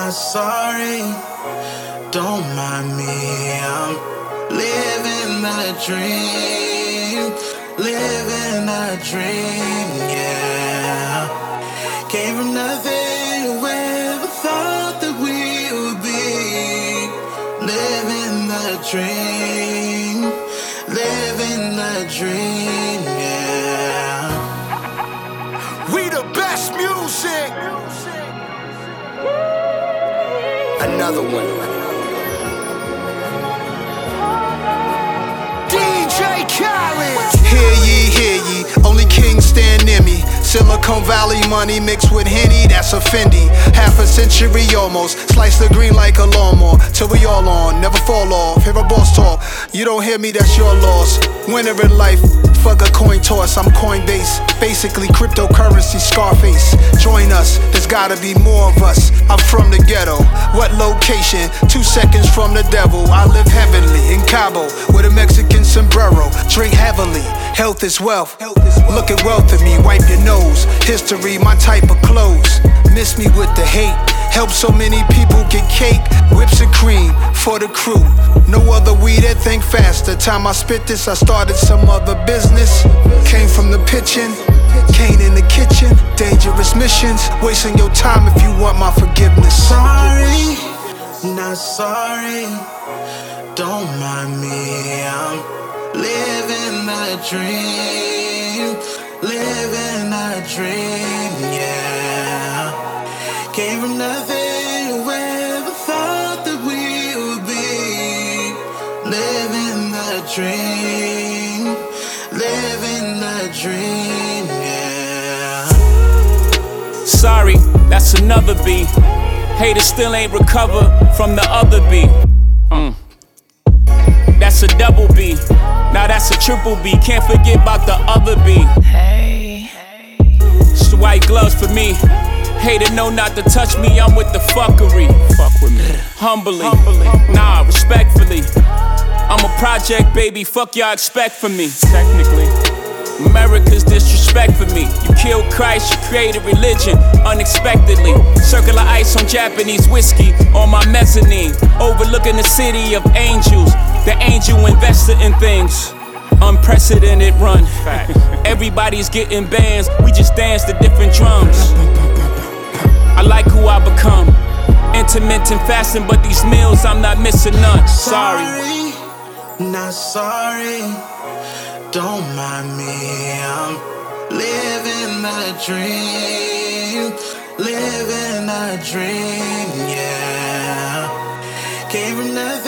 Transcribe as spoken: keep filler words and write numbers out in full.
not sorry, don't mind me. I'm living the dream, living the dream, yeah. Came from nothing, whoever thought that we would be. Living the dream, living the dream, yeah. We the best music. Another one. D J Khaled. Hear ye, hear ye, only kings stand near me. Silicon Valley money mixed with Henny, that's a Fendi. Half a century almost, slice the green like a lawnmower. Till we all on, never fall off. Hear a boss talk, you don't hear me, that's your loss. Winner in life, fuck a coin toss, I'm Coinbase. Basically cryptocurrency, Scarface. Join us, there's gotta be more of us. I'm from the ghetto, what location? Two seconds from the devil. I live heavenly in Cabo with a Mexican sombrero. Drink heavily, health is wealth. Look at wealth in me, wipe your nose. History, my type of clothes. Miss me with the hate. Help so many people get cake. Whips and cream for the crew. No other weed that think faster. Time I spit this, I started some other business. Came from the pitching, Kane in the kitchen. Dangerous missions, wasting your time if you want my forgiveness. Sorry, not sorry, don't mind me. I'm living the dream, living the dream, yeah. Came from nothing, whoever thought that we would be. Living the dream, living the dream, yeah. Sorry, that's another B. Haters still ain't recovered from the other B. Mm. That's a double B. Now that's a triple B. Can't forget about the other B. Hey, It's the white gloves for me. Hater know not to touch me, I'm with the fuckery. Fuck with me. Humbly, nah, respectfully. I'm a project, baby, fuck y'all expect from me. Technically, America's disrespect for me. You killed Christ, you created religion unexpectedly. Circular ice on Japanese whiskey on my mezzanine, overlooking the city of angels. The angel investor in things. Unprecedented run. Everybody's getting bands, we just dance to different drums. I like who I become. Intermittent fasting, but these meals I'm not missing none. Sorry. Sorry, not sorry, don't mind me. I'm living the dream, living the dream, yeah. Came from nothing.